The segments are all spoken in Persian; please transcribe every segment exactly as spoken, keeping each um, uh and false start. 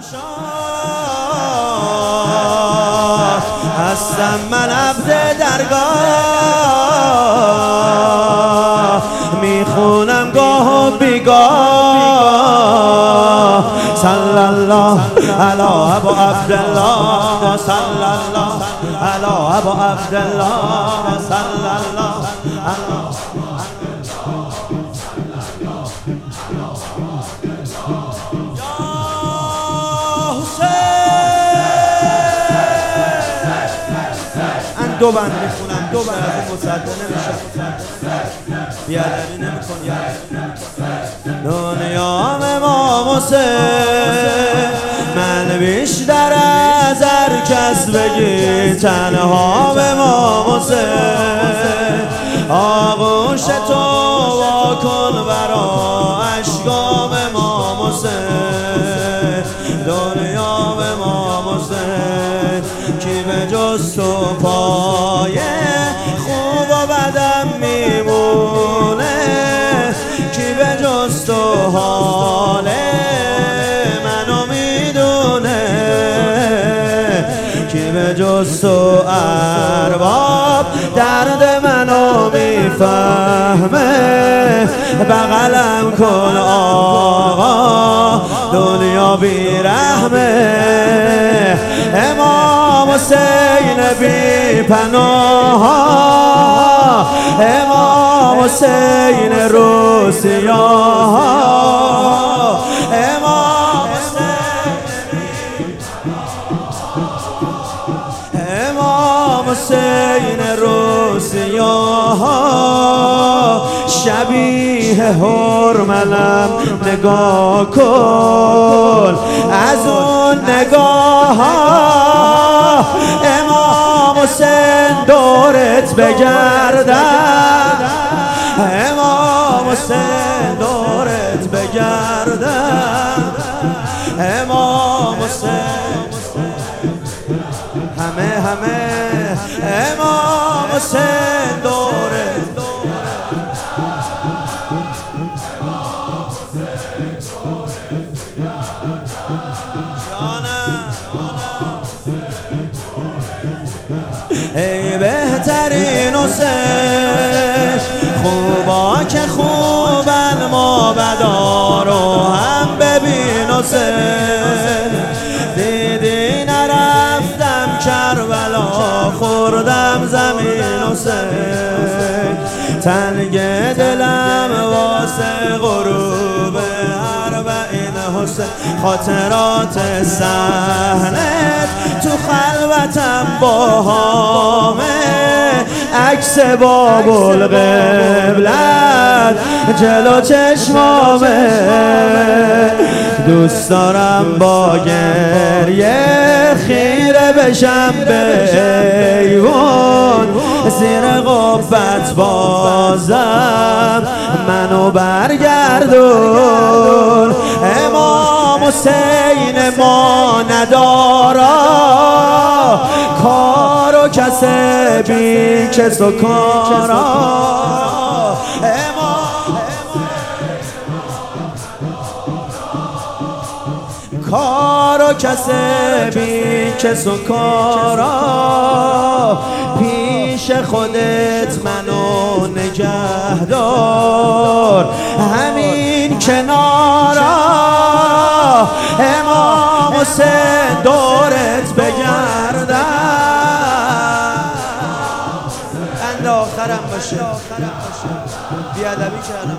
شاه هستم من عبد درگاه، میخونم گاه و بیگاه صلی الله علی ابو عبدالله، صلی الله علی ابو عبدالله، صلی الله علی دو بند میخونم، دو بند از این مصدق نمیشم، بیادبی نمیکنم. دنیا امام حسین من بیشتر از هر کس بگی، تنها امام حسین آغوش تو وا کن برا اشکام امام حسین. دنیا امام حسین کی به جز تو پایه خوب و بدم میمونه، کی به جز تو حال منو میدونه، کی به جز تو ارباب درد منو میفهمه. بغلم کن آقا دنیا بیرحمه، امام حسین بی پناه، امام حسین رو سیاه، امام امام حسین رو سیاه. شبیه حرملم نگاه کن از اون نگاه، امام حسین دورت بگردم، امام حسین دورت بگردم، امام حسین همه همه امام حسین دورت ای بهترین حسین، خوبا که خوبن ما بدا رو هم ببین حسین. دیدی نرفتم کربلا خوردم زمین حسین، تنگ دلم واسه غروب اربعین حسین. خاطرات صحنه تو خلوتم با هامه، عکس باب القبلت جلو چشمامه. دوست دارم با گریه خیره بشم به ایوان، زیر قبت بازم منو برگردون. امام حسین ما ندارا کار و کسبی کس و کارا، کار و کسبی کس و کارا. پیش خودت منو نگهدار همین کنارا، امام حسین دورت بگردم. بند آخرم باشه، بیادبی کردم.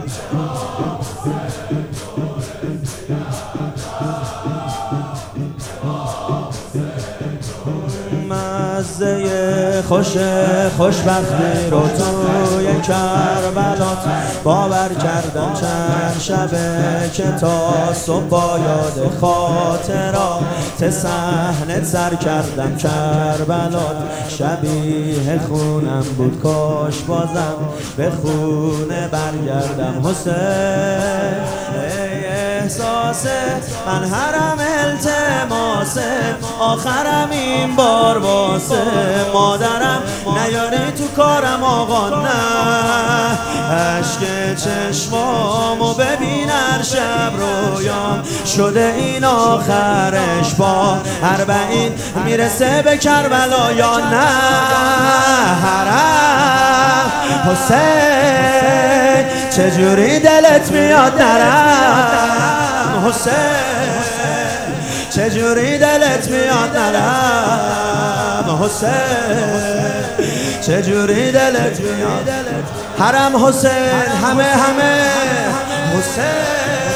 مزه خوش خوشبختی رو توی کربلات باور کردم چند شبه که تا صبح با یاد خاطرات صحنه سر کردم کربلات. شبیه خونم بود کاش بازم به خونه برگردم حسین. احساسه، من هرم التماسه، آخرم این بار واسه مادرم نیاری تو کارم آقا نه. عشق چشمامو ببین هر شب رویام شده این آخرش با اربعین میرسه به کربلا یا نه. حرم حسین چجوری دلت میاد نرم، حسین چجوری دلت میاد نرم، حسین چجوری دلت میاد. حرم حسین همه همه حسین